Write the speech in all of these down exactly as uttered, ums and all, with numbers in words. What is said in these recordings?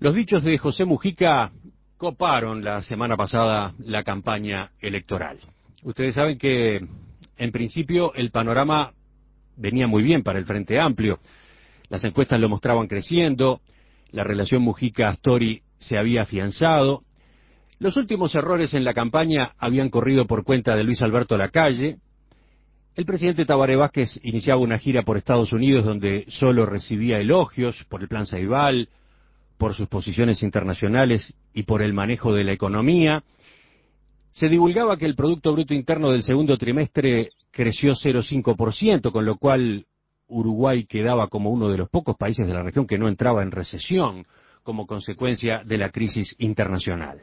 Los dichos de José Mujica coparon la semana pasada la campaña electoral. Ustedes saben que, en principio, el panorama venía muy bien para el Frente Amplio. Las encuestas lo mostraban creciendo, la relación Mujica-Astori se había afianzado. Los últimos errores en la campaña habían corrido por cuenta de Luis Alberto Lacalle. El presidente Tabaré Vázquez iniciaba una gira por Estados Unidos donde solo recibía elogios por el Plan Ceibal, por sus posiciones internacionales y por el manejo de la economía. Se divulgaba que el Producto Bruto Interno del segundo trimestre creció cero coma cinco por ciento, con lo cual Uruguay quedaba como uno de los pocos países de la región que no entraba en recesión como consecuencia de la crisis internacional.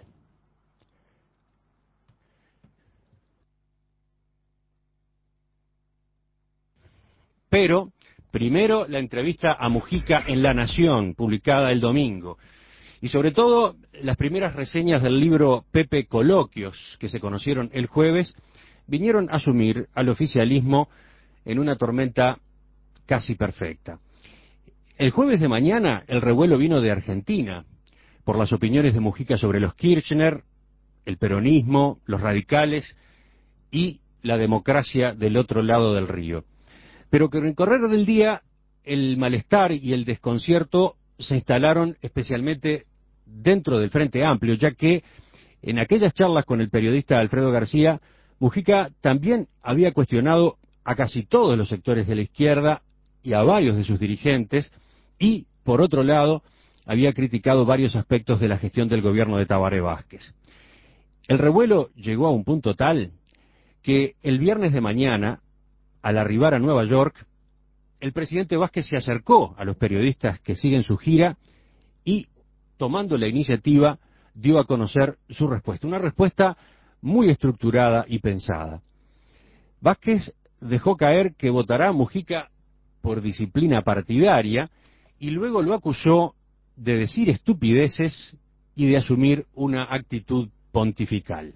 Pero, primero, la entrevista a Mujica en La Nación, publicada el domingo. Y sobre todo, las primeras reseñas del libro Pepe Coloquios, que se conocieron el jueves, vinieron a sumir al oficialismo en una tormenta casi perfecta. El jueves de mañana, el revuelo vino de Argentina, por las opiniones de Mujica sobre los Kirchner, el peronismo, los radicales y la democracia del otro lado del río. Pero que en el correr del día, el malestar y el desconcierto se instalaron especialmente dentro del Frente Amplio, ya que en aquellas charlas con el periodista Alfredo García, Mujica también había cuestionado a casi todos los sectores de la izquierda y a varios de sus dirigentes, y, por otro lado, había criticado varios aspectos de la gestión del gobierno de Tabaré Vázquez. El revuelo llegó a un punto tal que el viernes de mañana, al arribar a Nueva York, el presidente Vázquez se acercó a los periodistas que siguen su gira y, tomando la iniciativa, dio a conocer su respuesta. Una respuesta muy estructurada y pensada. Vázquez dejó caer que votará a Mujica por disciplina partidaria y luego lo acusó de decir estupideces y de asumir una actitud pontifical.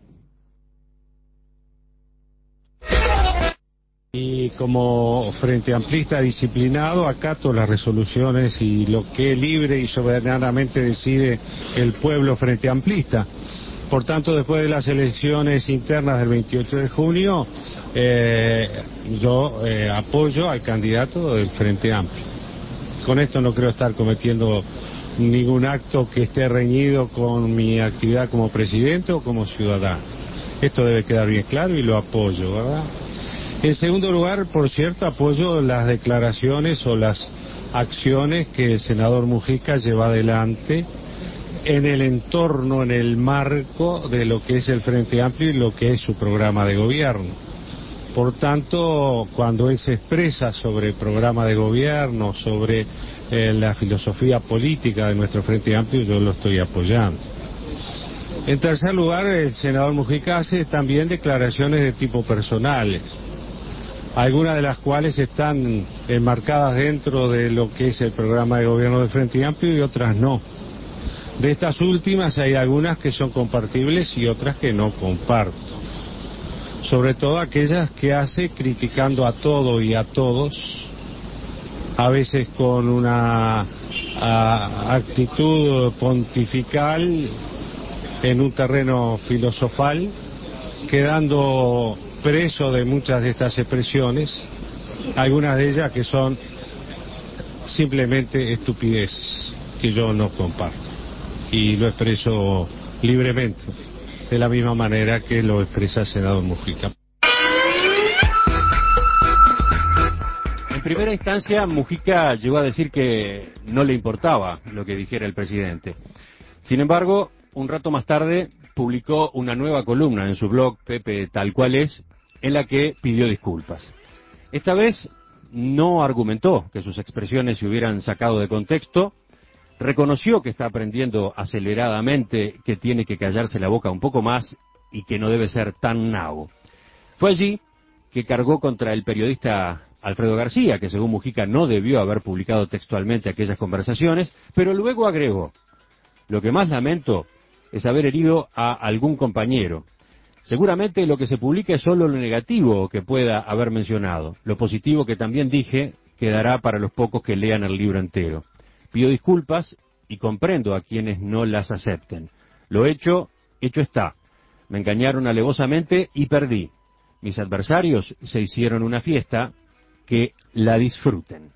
Y como frente amplista disciplinado, acato las resoluciones y lo que libre y soberanamente decide el pueblo frente amplista. Por tanto, después de las elecciones internas del veintiocho de junio, eh, yo eh, apoyo al candidato del Frente Amplio. Con esto no creo estar cometiendo ningún acto que esté reñido con mi actividad como presidente o como ciudadano. Esto debe quedar bien claro y lo apoyo, ¿verdad? En segundo lugar, por cierto, apoyo las declaraciones o las acciones que el senador Mujica lleva adelante en el entorno, en el marco de lo que es el Frente Amplio y lo que es su programa de gobierno. Por tanto, cuando él se expresa sobre el programa de gobierno, sobre eh, la filosofía política de nuestro Frente Amplio, yo lo estoy apoyando. En tercer lugar, el senador Mujica hace también declaraciones de tipo personales, algunas de las cuales están enmarcadas dentro de lo que es el programa de gobierno del Frente Amplio y otras no. De estas últimas hay algunas que son compartibles y otras que no comparto. Sobre todo aquellas que hace criticando a todo y a todos, a veces con una a, actitud pontifical en un terreno filosofal, quedando preso de muchas de estas expresiones, algunas de ellas que son simplemente estupideces, que yo no comparto. Y lo expreso libremente, de la misma manera que lo expresa el senador Mujica. En primera instancia, Mujica llegó a decir que no le importaba lo que dijera el presidente. Sin embargo, un rato más tarde, publicó una nueva columna en su blog, Pepe Tal Cual Es, en la que pidió disculpas. Esta vez no argumentó que sus expresiones se hubieran sacado de contexto, reconoció que está aprendiendo aceleradamente que tiene que callarse la boca un poco más y que no debe ser tan nabo. Fue allí que cargó contra el periodista Alfredo García, que según Mujica no debió haber publicado textualmente aquellas conversaciones, pero luego agregó: lo que más lamento es haber herido a algún compañero. Seguramente lo que se publica es solo lo negativo que pueda haber mencionado. Lo positivo que también dije quedará para los pocos que lean el libro entero. Pido disculpas y comprendo a quienes no las acepten. Lo hecho, hecho está. Me engañaron alevosamente y perdí. Mis adversarios se hicieron una fiesta, que la disfruten.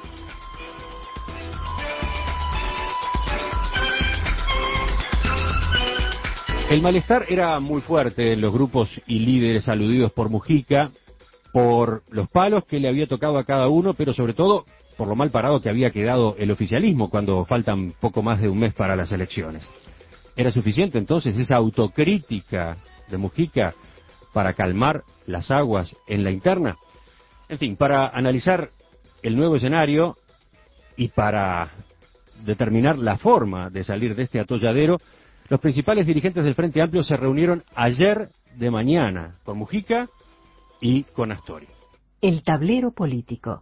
El malestar era muy fuerte en los grupos y líderes aludidos por Mujica, por los palos que le había tocado a cada uno, pero sobre todo por lo mal parado que había quedado el oficialismo cuando faltan poco más de un mes para las elecciones. ¿Era suficiente entonces esa autocrítica de Mujica para calmar las aguas en la interna? En fin, para analizar el nuevo escenario y para determinar la forma de salir de este atolladero, los principales dirigentes del Frente Amplio se reunieron ayer de mañana con Mujica y con Astori. El tablero político.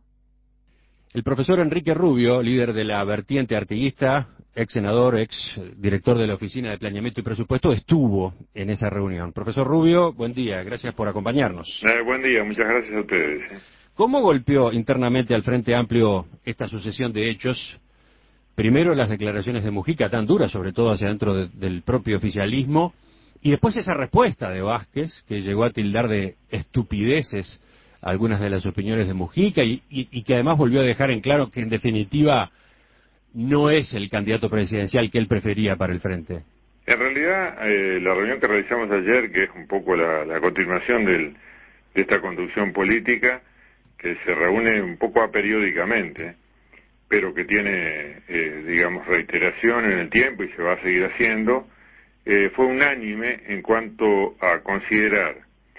El profesor Enrique Rubio, líder de la vertiente artiguista, ex senador, ex director de la Oficina de Planeamiento y Presupuesto, estuvo en esa reunión. Profesor Rubio, buen día, gracias por acompañarnos. Eh, buen día, muchas gracias a ustedes. ¿Cómo golpeó internamente al Frente Amplio esta sucesión de hechos? Primero las declaraciones de Mujica tan duras, sobre todo hacia dentro de, del propio oficialismo, y después esa respuesta de Vázquez, que llegó a tildar de estupideces algunas de las opiniones de Mujica, y, y, y que además volvió a dejar en claro que en definitiva no es el candidato presidencial que él prefería para el Frente. En realidad, eh, la reunión que realizamos ayer, que es un poco la, la continuación del, de esta conducción política, que se reúne un poco aperiódicamente, pero que tiene, eh, digamos, reiteración en el tiempo y se va a seguir haciendo, eh, fue unánime en cuanto a considerar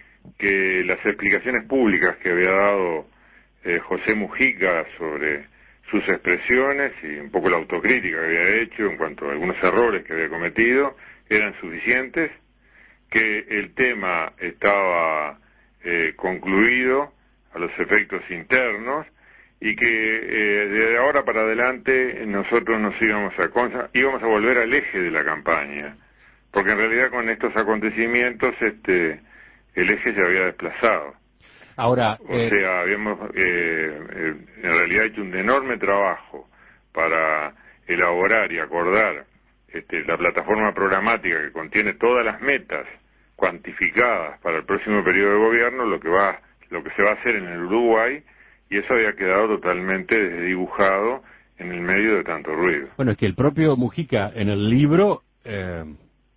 que las explicaciones públicas que había dado eh, José Mujica sobre sus expresiones y un poco la autocrítica que había hecho en cuanto a algunos errores que había cometido eran suficientes, que el tema estaba eh, concluido a los efectos internos, y que eh, de ahora para adelante nosotros nos íbamos a íbamos a volver al eje de la campaña, porque en realidad con estos acontecimientos este el eje se había desplazado. Ahora, o eh... sea, habíamos eh, eh, en realidad hecho un enorme trabajo para elaborar y acordar este, la plataforma programática que contiene todas las metas cuantificadas para el próximo periodo de gobierno, lo que va, lo que se va a hacer en el Uruguay. Y eso había quedado totalmente desdibujado en el medio de tanto ruido. Bueno, es que el propio Mujica en el libro eh,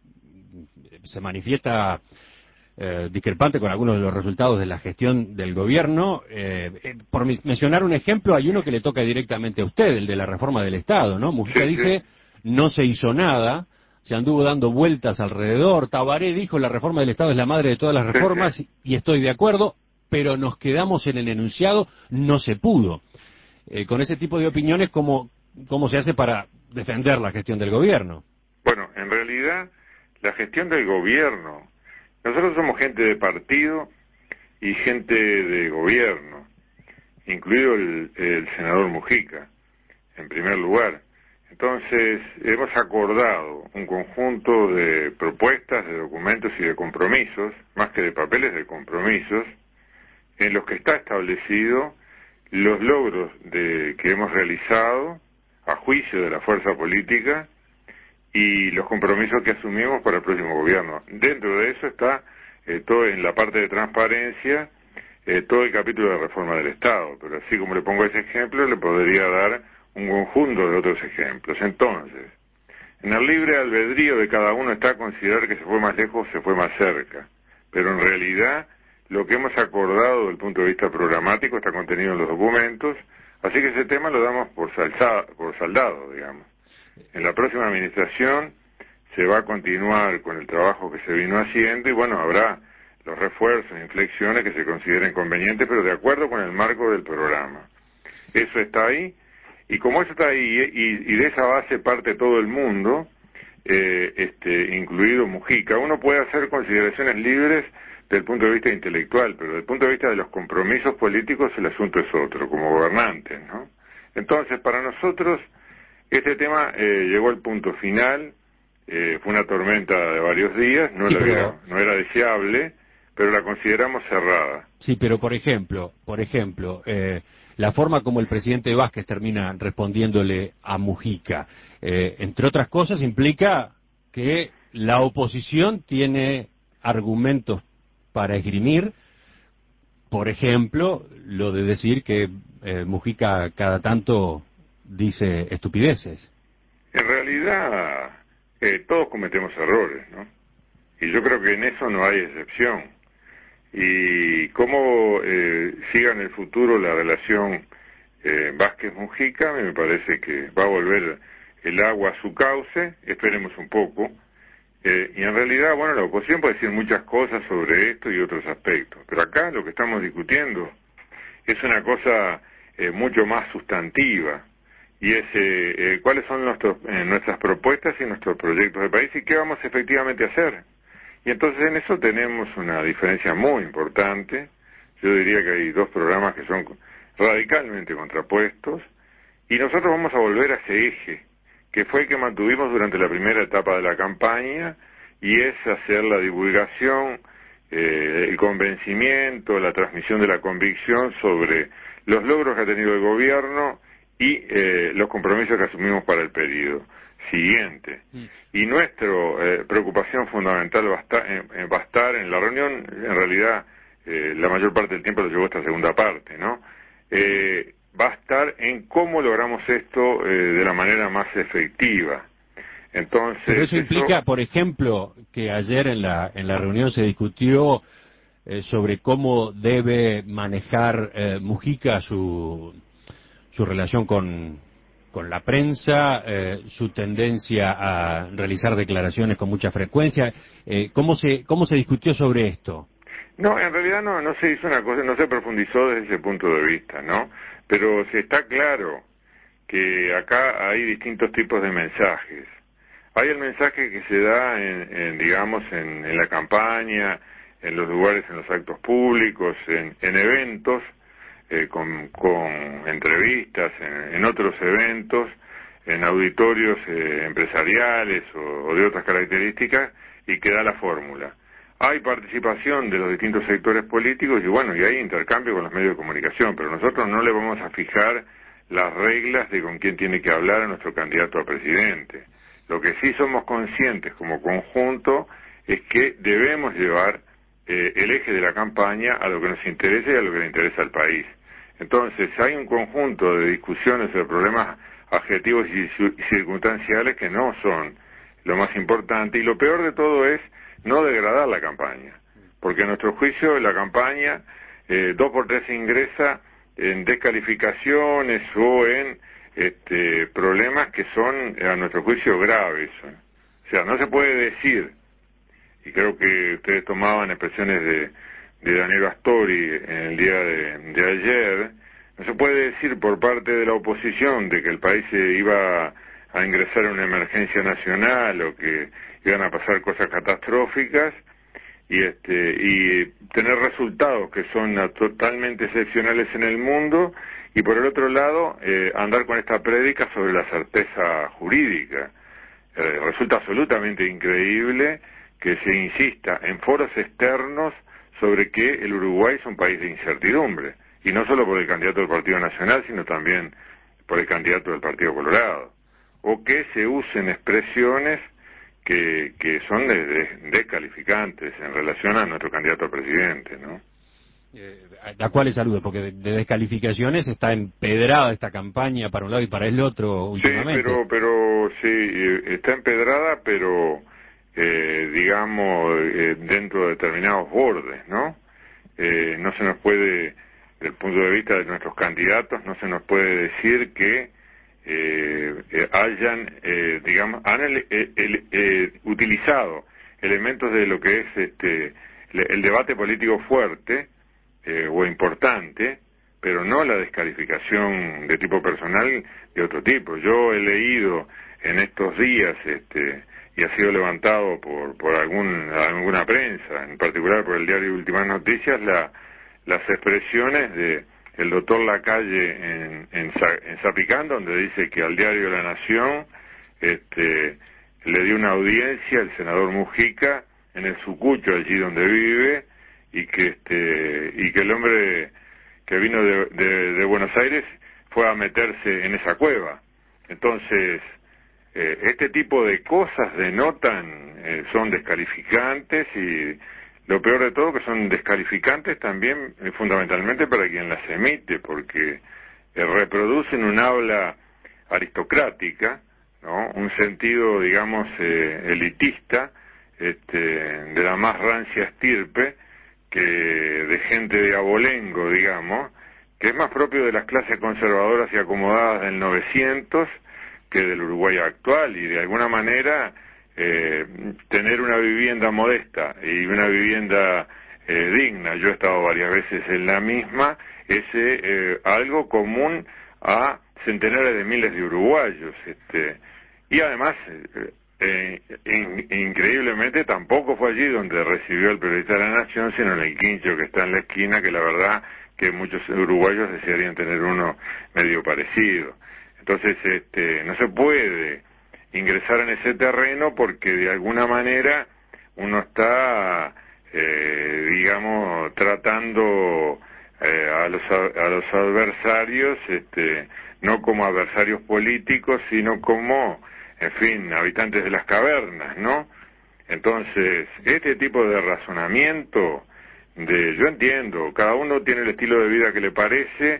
se manifiesta eh, discrepante con algunos de los resultados de la gestión del gobierno. Eh, eh, por mencionar un ejemplo, hay uno que le toca directamente a usted, el de la reforma del Estado, ¿no? Mujica sí, dice, sí. no se hizo nada, se anduvo dando vueltas alrededor. Tabaré dijo, la reforma del Estado es la madre de todas las reformas, sí, sí. y estoy de acuerdo, pero nos quedamos en el enunciado, no se pudo. Eh, con ese tipo de opiniones, ¿cómo, ¿cómo se hace para defender la gestión del gobierno? Bueno, en realidad, la gestión del gobierno, nosotros somos gente de partido y gente de gobierno, incluido el, el senador Mujica, en primer lugar. Entonces, hemos acordado un conjunto de propuestas, de documentos y de compromisos, más que de papeles, de compromisos, en los que está establecido los logros de, que hemos realizado a juicio de la fuerza política y los compromisos que asumimos para el próximo gobierno. Dentro de eso está eh, todo en la parte de transparencia, eh, todo el capítulo de reforma del Estado, pero así como le pongo ese ejemplo, le podría dar un conjunto de otros ejemplos. Entonces, en el libre albedrío de cada uno está considerar que se fue más lejos, se fue más cerca, pero en realidad lo que hemos acordado desde el punto de vista programático está contenido en los documentos, así que ese tema lo damos por, salsa, por saldado, digamos. En la próxima administración se va a continuar con el trabajo que se vino haciendo y bueno, habrá los refuerzos, inflexiones que se consideren convenientes, pero de acuerdo con el marco del programa. Eso está ahí, y como eso está ahí, y, y de esa base parte todo el mundo, eh, este, incluido Mujica, uno puede hacer consideraciones libres desde el punto de vista intelectual, pero desde el punto de vista de los compromisos políticos el asunto es otro, como gobernantes, ¿no? Entonces, para nosotros, este tema eh, llegó al punto final, eh, fue una tormenta de varios días, no, sí, la pero... era, no era deseable, pero la consideramos cerrada. Sí, pero por ejemplo, por ejemplo, eh, la forma como el presidente Vázquez termina respondiéndole a Mujica, eh, entre otras cosas, implica que la oposición tiene argumentos para esgrimir, por ejemplo, lo de decir que eh, Mujica cada tanto dice estupideces. En realidad, eh, todos cometemos errores, ¿no? Y yo creo que en eso no hay excepción. Y cómo eh, siga en el futuro la relación eh, Vázquez-Mujica, me parece que va a volver el agua a su cauce, esperemos un poco. Eh, y en realidad, bueno, la oposición puede decir muchas cosas sobre esto y otros aspectos, pero acá lo que estamos discutiendo es una cosa eh, mucho más sustantiva, y es eh, eh, cuáles son nuestros, eh, nuestras propuestas y nuestros proyectos de país y qué vamos efectivamente a hacer. Y entonces en eso tenemos una diferencia muy importante. Yo diría que hay dos programas que son radicalmente contrapuestos, y nosotros vamos a volver a ese eje, que fue el que mantuvimos durante la primera etapa de la campaña, y es hacer la divulgación, eh, el convencimiento, la transmisión de la convicción sobre los logros que ha tenido el gobierno y eh, los compromisos que asumimos para el periodo siguiente. Y nuestra eh, preocupación fundamental va a, estar, eh, va a estar en la reunión, en realidad eh, la mayor parte del tiempo lo llevó esta segunda parte, ¿no? Eh, va a estar en cómo logramos esto eh, de la manera más efectiva. Entonces, pero eso implica, eso... por ejemplo, que ayer en la en la reunión se discutió eh, sobre cómo debe manejar eh, Mujica su su relación con con la prensa, eh, su tendencia a realizar declaraciones con mucha frecuencia. Eh, ¿Cómo se cómo se discutió sobre esto? No, en realidad no no se hizo una cosa, no se profundizó desde ese punto de vista, ¿no? Pero se está claro que acá hay distintos tipos de mensajes. Hay el mensaje que se da en, en digamos, en, en la campaña, en los lugares, en los actos públicos, en, en eventos, eh, con, con entrevistas, en, en otros eventos, en auditorios eh, empresariales o, o de otras características, y que da la fórmula. Hay participación de los distintos sectores políticos y bueno, y hay intercambio con los medios de comunicación, pero nosotros no le vamos a fijar las reglas de con quién tiene que hablar a nuestro candidato a presidente. Lo que sí somos conscientes como conjunto es que debemos llevar eh, el eje de la campaña a lo que nos interesa y a lo que le interesa al país. Entonces, hay un conjunto de discusiones sobre problemas adjetivos y circunstanciales que no son lo más importante, y lo peor de todo es no degradar la campaña, porque a nuestro juicio la campaña eh, dos por tres ingresa en descalificaciones o en este, problemas que son a nuestro juicio graves. O sea, no se puede decir, y creo que ustedes tomaban expresiones de, de Daniel Astori en el día de, de ayer, no se puede decir por parte de la oposición de que el país se iba a ingresar en una emergencia nacional o que iban a pasar cosas catastróficas y este y tener resultados que son totalmente excepcionales en el mundo, y por el otro lado eh, andar con esta prédica sobre la certeza jurídica. Eh, resulta absolutamente increíble que se insista en foros externos sobre que el Uruguay es un país de incertidumbre, y no solo por el candidato del Partido Nacional, sino también por el candidato del Partido Colorado, o que se usen expresiones que, que son de, de, descalificantes en relación a nuestro candidato a presidente, ¿no? Eh, ¿A cuáles saludos? Porque de, de descalificaciones está empedrada esta campaña para un lado y para el otro últimamente. Sí, pero, pero sí, está empedrada, pero eh, digamos, eh, dentro de determinados bordes, ¿no? Eh, no se nos puede, desde el punto de vista de nuestros candidatos, no se nos puede decir que Eh, eh, hayan, eh, digamos, han el, el, el, eh, utilizado elementos de lo que es este el, el debate político fuerte eh, o importante, pero no la descalificación de tipo personal de otro tipo. Yo he leído en estos días, este, y ha sido levantado por por algún alguna prensa, en particular por el diario Últimas Noticias, la, las expresiones de el doctor Lacalle en, en, en Zapicán, donde dice que al diario La Nación este, le dio una audiencia el senador Mujica en el Sucucho, allí donde vive, y que este y que el hombre que vino de, de, de Buenos Aires fue a meterse en esa cueva. Entonces, eh, este tipo de cosas denotan, eh, son descalificantes, y lo peor de todo que son descalificantes también eh, fundamentalmente para quien las emite, porque eh, reproducen un habla aristocrática, ¿no? Un sentido, digamos, eh, elitista, este, de la más rancia estirpe, que de gente de abolengo, digamos, que es más propio de las clases conservadoras y acomodadas del novecientos que del Uruguay actual, y de alguna manera eh, tener una vivienda modesta y una vivienda eh, digna, yo he estado varias veces en la misma, es eh, algo común a centenares de miles de uruguayos, este, y además eh, eh, in, increíblemente tampoco fue allí donde recibió el periodista de la Nación, sino en el quincho que está en la esquina, que la verdad que muchos uruguayos desearían tener uno medio parecido. Entonces, este, no se puede ingresar en ese terreno porque de alguna manera uno está, eh, digamos, tratando eh, a los a los adversarios, este, no como adversarios políticos, sino como, en fin, habitantes de las cavernas, ¿no? Entonces, este tipo de razonamiento, de, yo entiendo, cada uno tiene el estilo de vida que le parece,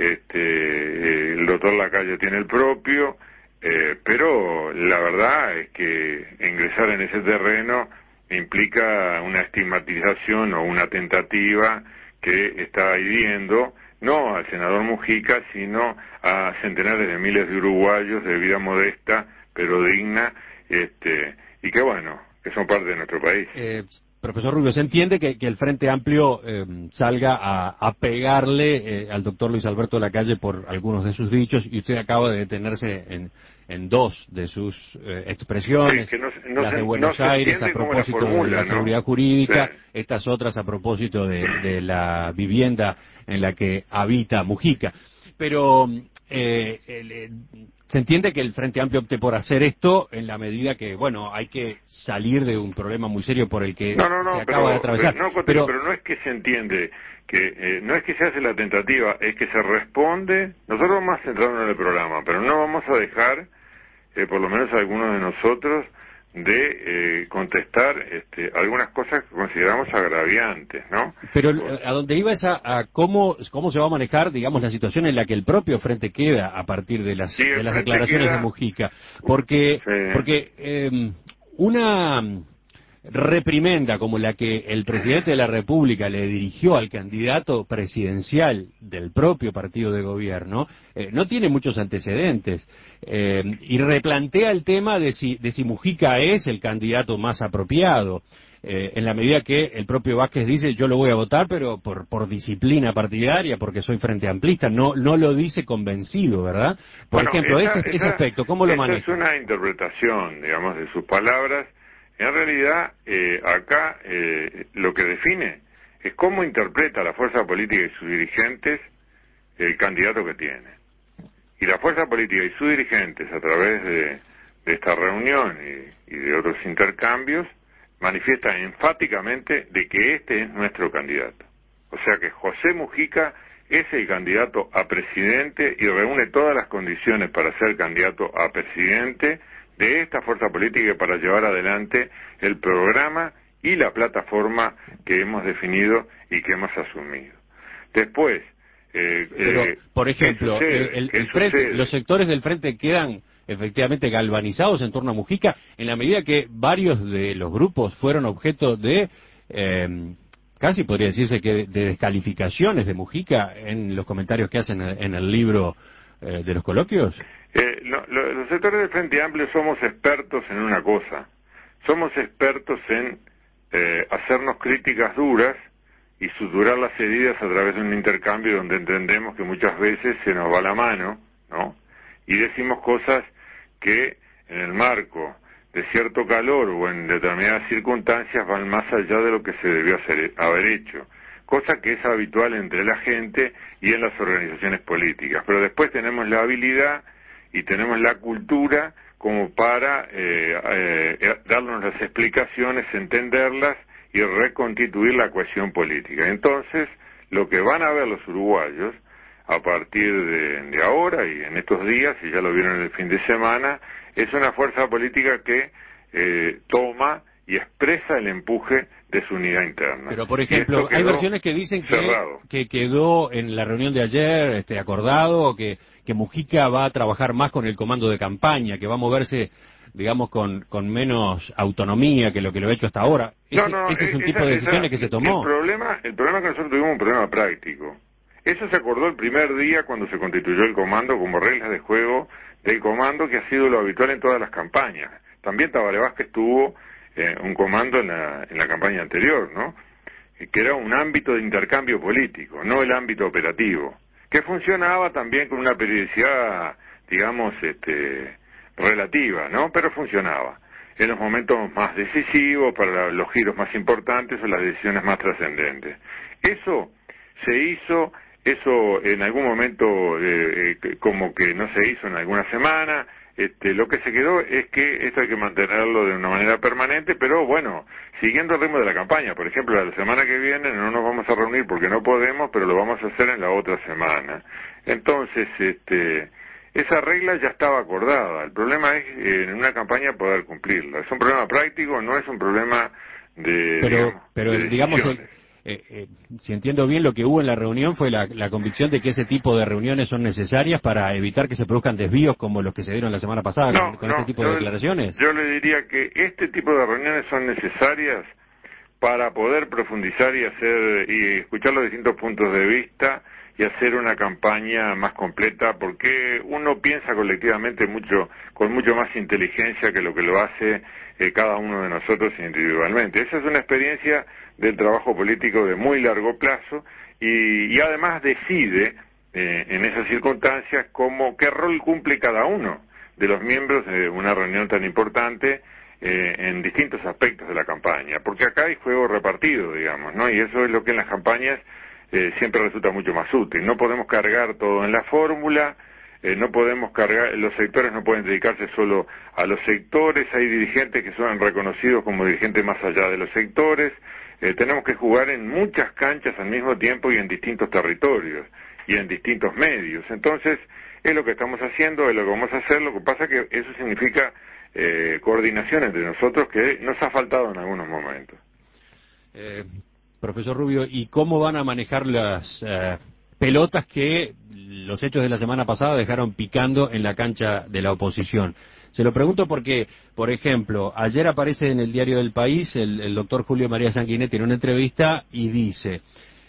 este, el doctor Lacalle tiene el propio, eh, pero la verdad es que ingresar en ese terreno implica una estigmatización o una tentativa que está hiriendo no al senador Mujica, sino a centenares de miles de uruguayos de vida modesta, pero digna, este, y que bueno, que son parte de nuestro país. Eh, profesor Rubio, ¿se entiende que, que el Frente Amplio eh, salga a, a pegarle eh, al doctor Luis Alberto Lacalle por algunos de sus dichos, y usted acaba de detenerse en, en dos de sus eh, expresiones, sí, que no, no las se, de Buenos no Aires a propósito la formula, de la ¿no? seguridad jurídica, sí. estas otras a propósito de, de la vivienda en la que habita Mujica? Pero eh, el, el, se entiende que el Frente Amplio opte por hacer esto en la medida que, bueno, hay que salir de un problema muy serio por el que no, no, no, se acaba pero, de atravesar. No, Cotello, pero, pero no es que se entiende, que eh, no es que se hace la tentativa, es que se responde. Nosotros vamos a centrarnos en el programa, pero no vamos a dejar, eh, por lo menos algunos de nosotros, de eh, contestar este, algunas cosas que consideramos agraviantes, ¿no? Pero a donde iba es a, a cómo, cómo se va a manejar, digamos, la situación en la que el propio Frente queda a partir de las, sí, de las Frente declaraciones queda... de Mujica. Porque, sí. porque eh, una reprimenda como la que el presidente de la República le dirigió al candidato presidencial del propio partido de gobierno eh, no tiene muchos antecedentes, eh, y replantea el tema de si, de si Mujica es el candidato más apropiado, eh, en la medida que el propio Vázquez dice yo lo voy a votar pero por, por disciplina partidaria, porque soy frente amplista, no, no lo dice convencido, ¿verdad? Por bueno, ejemplo, esa, ese, esa, ese aspecto, ¿cómo lo maneja? Esa es una interpretación, digamos, de sus palabras. En realidad, eh, acá eh, lo que define es cómo interpreta la fuerza política y sus dirigentes el candidato que tiene. Y la fuerza política y sus dirigentes, a través de, de esta reunión y, y de otros intercambios, manifiestan enfáticamente de que este es nuestro candidato. O sea que José Mujica es el candidato a presidente y reúne todas las condiciones para ser candidato a presidente de esta fuerza política para llevar adelante el programa y la plataforma que hemos definido y que hemos asumido. Después, eh, Pero, eh, por ejemplo, sucede? el, ¿Qué el frente, sucede? los sectores del frente quedan efectivamente galvanizados en torno a Mujica, en la medida que varios de los grupos fueron objeto de, eh, casi podría decirse que de descalificaciones de Mujica en los comentarios que hacen en el libro eh, de los coloquios. Eh, lo, lo, los sectores del Frente Amplio somos expertos en una cosa, somos expertos en eh, hacernos críticas duras y suturar las heridas a través de un intercambio donde entendemos que muchas veces se nos va la mano, ¿no? Y decimos cosas que en el marco de cierto calor o en determinadas circunstancias van más allá de lo que se debió hacer, haber hecho, cosa que es habitual entre la gente y en las organizaciones políticas. Pero después tenemos la habilidad y tenemos la cultura como para eh, eh, darnos las explicaciones, entenderlas y reconstituir la cohesión política. Entonces, lo que van a ver los uruguayos a partir de, de ahora y en estos días, y ya lo vieron en el fin de semana, es una fuerza política que eh, toma y expresa el empuje de su unidad interna. Pero, por ejemplo, hay versiones que dicen que, que quedó en la reunión de ayer este, acordado que, que Mujica va a trabajar más con el comando de campaña, que va a moverse, digamos, con, con menos autonomía que lo que lo ha hecho hasta ahora. ¿Ese, no, no, ese es un esa, tipo de decisiones esa, que se tomó? El problema, el problema es que nosotros tuvimos un problema práctico. Eso se acordó el primer día cuando se constituyó el comando como reglas de juego del comando, que ha sido lo habitual en todas las campañas. También Tabaré Vázquez tuvo eh, un comando en la, en la campaña anterior, ¿no? Que era un ámbito de intercambio político, no el ámbito operativo, que funcionaba también con una periodicidad, digamos, este, relativa, ¿no? Pero funcionaba en los momentos más decisivos, para los giros más importantes o las decisiones más trascendentes. Eso se hizo, eso en algún momento eh, eh, como que no se hizo en alguna semana. Este, lo que se quedó es que esto hay que mantenerlo de una manera permanente, pero bueno, siguiendo el ritmo de la campaña. Por ejemplo, la semana que viene no nos vamos a reunir porque no podemos, pero lo vamos a hacer en la otra semana. Entonces, este, esa regla ya estaba acordada. El problema es eh, en una campaña poder cumplirla. Es un problema práctico, no es un problema de, pero, digamos, pero de digamos, el, eh, eh, si entiendo bien, lo que hubo en la reunión fue la, la convicción de que ese tipo de reuniones son necesarias para evitar que se produzcan desvíos como los que se dieron la semana pasada no, con, con no, este tipo yo, de declaraciones. Yo le diría que este tipo de reuniones son necesarias para poder profundizar y hacer y escuchar los distintos puntos de vista y hacer una campaña más completa, porque uno piensa colectivamente mucho, con mucho más inteligencia que lo que lo hace eh, cada uno de nosotros individualmente. Esa es una experiencia del trabajo político de muy largo plazo y, y además decide eh, en esas circunstancias cómo, qué rol cumple cada uno de los miembros de una reunión tan importante eh, en distintos aspectos de la campaña, porque acá hay juego repartido, digamos, ¿no? Y eso es lo que en las campañas Eh, siempre resulta mucho más útil. No podemos cargar todo en la fórmula, eh, no podemos cargar, los sectores no pueden dedicarse solo a los sectores, hay dirigentes que son reconocidos como dirigentes más allá de los sectores, eh, tenemos que jugar en muchas canchas al mismo tiempo y en distintos territorios y en distintos medios. Entonces, es lo que estamos haciendo, es lo que vamos a hacer, lo que pasa es que eso significa eh, coordinación entre nosotros que nos ha faltado en algunos momentos. Eh... Profesor Rubio, ¿y cómo van a manejar las eh, pelotas que los hechos de la semana pasada dejaron picando en la cancha de la oposición? Se lo pregunto porque, por ejemplo, ayer aparece en el diario del País el, el doctor Julio María Sanguinetti en una entrevista y dice,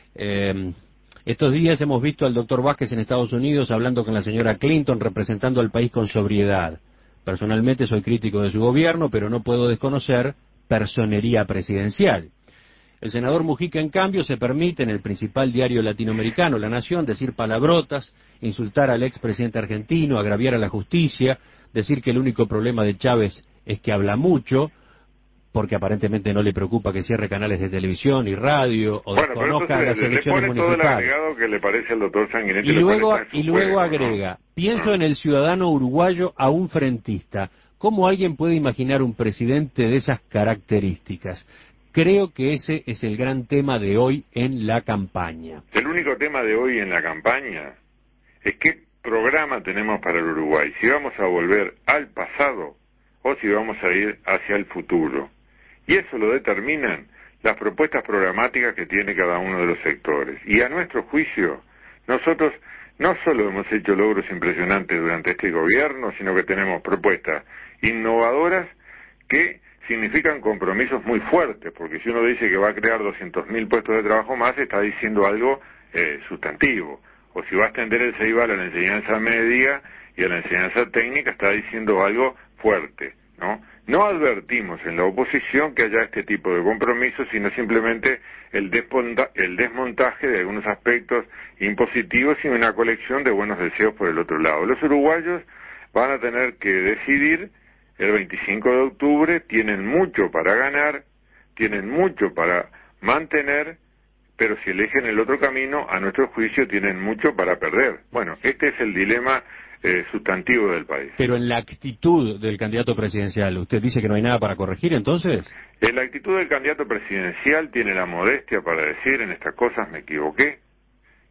eh, estos días hemos visto al doctor Vázquez en Estados Unidos hablando con la señora Clinton, representando al país con sobriedad. Personalmente soy crítico de su gobierno, pero no puedo desconocer personería presidencial. El senador Mujica, en cambio, se permite en el principal diario latinoamericano, La Nación, decir palabrotas, insultar al expresidente argentino, agraviar a la justicia, decir que el único problema de Chávez es que habla mucho, porque aparentemente no le preocupa que cierre canales de televisión y radio o bueno, desconozca las le, elecciones le pone municipales. Todo el agregado que le parece al doctor Sanguinetti, y luego, y luego juego, agrega, ¿no? pienso ¿no? en el ciudadano uruguayo a un frentista. ¿Cómo alguien puede imaginar un presidente de esas características? Creo que ese es el gran tema de hoy en la campaña. El único tema de hoy en la campaña es qué programa tenemos para el Uruguay, si vamos a volver al pasado o si vamos a ir hacia el futuro. Y eso lo determinan las propuestas programáticas que tiene cada uno de los sectores. Y a nuestro juicio, nosotros no solo hemos hecho logros impresionantes durante este gobierno, sino que tenemos propuestas innovadoras que significan compromisos muy fuertes, porque si uno dice que va a crear doscientos mil puestos de trabajo más, está diciendo algo eh, sustantivo. O si va a extender el Ceibal a la enseñanza media y a la enseñanza técnica, está diciendo algo fuerte, ¿no? No advertimos en la oposición que haya este tipo de compromisos, sino simplemente el, desmonta el desmontaje de algunos aspectos impositivos y una colección de buenos deseos por el otro lado. Los uruguayos van a tener que decidir el veinticinco de octubre, tienen mucho para ganar, tienen mucho para mantener, pero si eligen el otro camino, a nuestro juicio tienen mucho para perder. Bueno, este es el dilema eh, sustantivo del país. Pero en la actitud del candidato presidencial, ¿usted dice que no hay nada para corregir entonces? En la actitud del candidato presidencial tiene la modestia para decir, en estas cosas me equivoqué,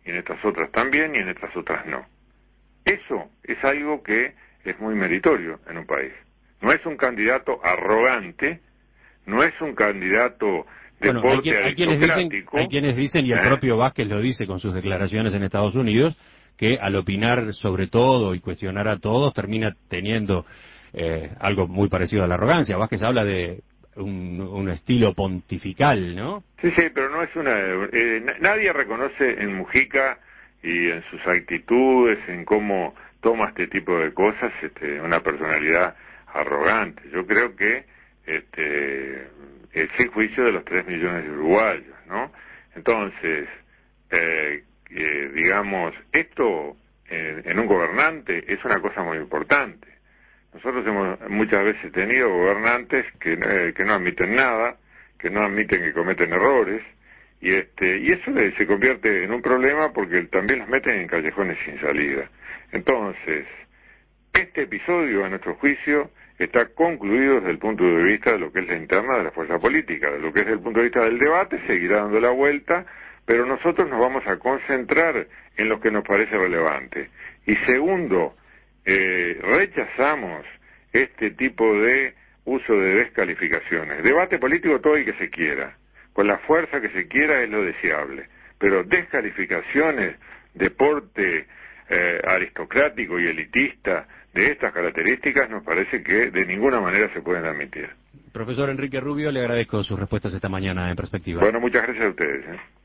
y en estas otras también, y en estas otras no. Eso es algo que es muy meritorio en un país. No es un candidato arrogante, no es un candidato de bueno, hay, porte quien, hay, quienes dicen, hay quienes dicen, y el ¿eh? propio Vázquez lo dice con sus declaraciones en Estados Unidos, que al opinar sobre todo y cuestionar a todos termina teniendo eh, algo muy parecido a la arrogancia. Vázquez habla de un, un estilo pontifical, ¿no? Sí, sí, pero no es una... Eh, nadie reconoce en Mujica y en sus actitudes, en cómo toma este tipo de cosas, este, una personalidad arrogante. Yo creo que este, es el juicio de los tres millones de uruguayos, ¿no? Entonces, eh, eh, digamos, esto eh, en un gobernante es una cosa muy importante. Nosotros hemos muchas veces tenido gobernantes que, eh, que no admiten nada, que no admiten que cometen errores, y este y eso se convierte en un problema porque también los meten en callejones sin salida. Entonces, este episodio, a nuestro juicio, está concluido desde el punto de vista de lo que es la interna de la fuerza política. De lo que es el punto de vista del debate, seguirá dando la vuelta, pero nosotros nos vamos a concentrar en lo que nos parece relevante. Y segundo, eh, rechazamos este tipo de uso de descalificaciones. Debate político todo el que se quiera, con la fuerza que se quiera es lo deseable, pero descalificaciones de porte eh, aristocrático y elitista de estas características nos parece que de ninguna manera se pueden admitir. Profesor Enrique Rubio, le agradezco sus respuestas esta mañana en Perspectiva. Bueno, muchas gracias a ustedes. ¿eh?